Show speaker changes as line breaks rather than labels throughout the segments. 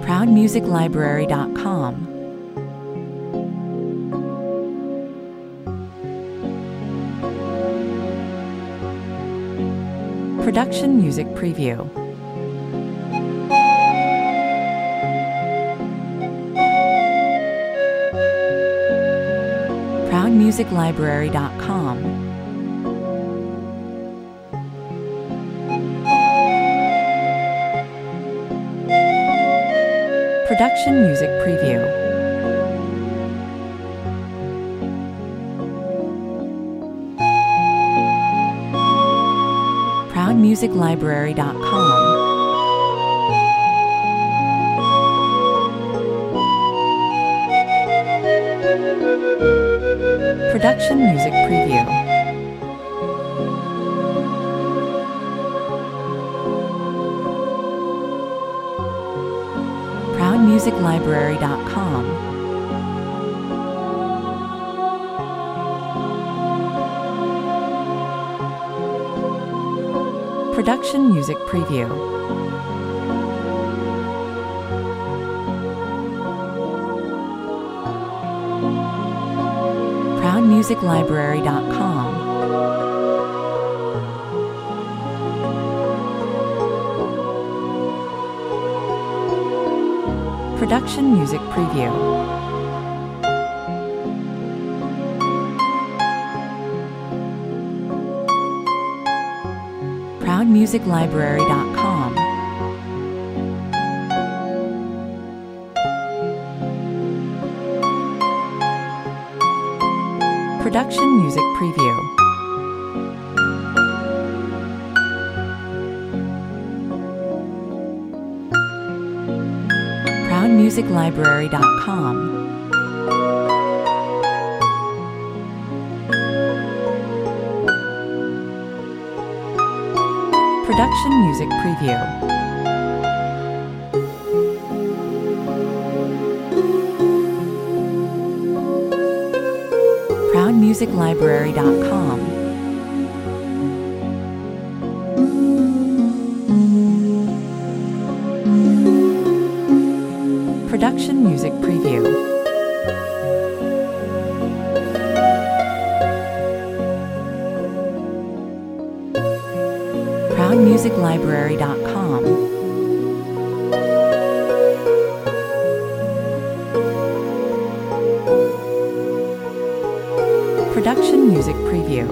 ProudMusicLibrary.com. Production Music Preview. ProudMusicLibrary.com. Production Music Preview. ProudMusicLibrary.com. Production Music Preview. ProudMusicLibrary.com. Production Music Preview. ProudMusicLibrary.com. Production Music Preview. ProudMusicLibrary.com. Production Music Preview. ProudMusicLibrary.com. Production Music Preview. ProudMusicLibrary.com. Production Music Preview. ProudMusicLibrary.com. Production Music Preview.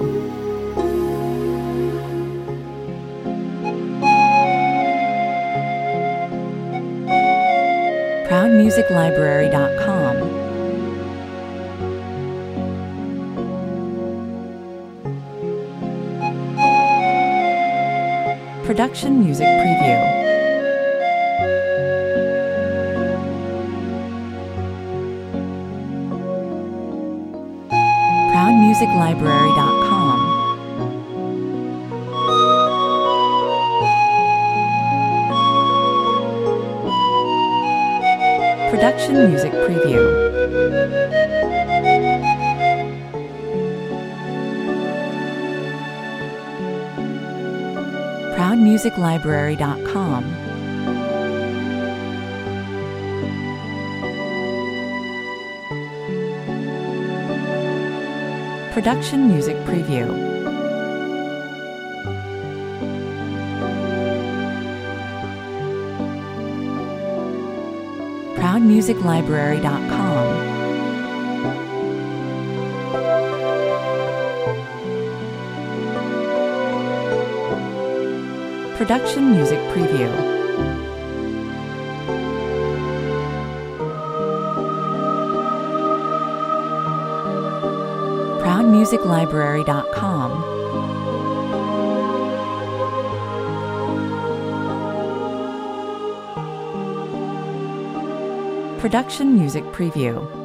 ProudMusicLibrary.com. Production Music Preview. ProudMusicLibrary.com. Production Music Preview. ProudMusicLibrary.com. Production Music Preview. ProudMusicLibrary.com. Production Music Preview. ProudMusicLibrary.com. Production Music Preview.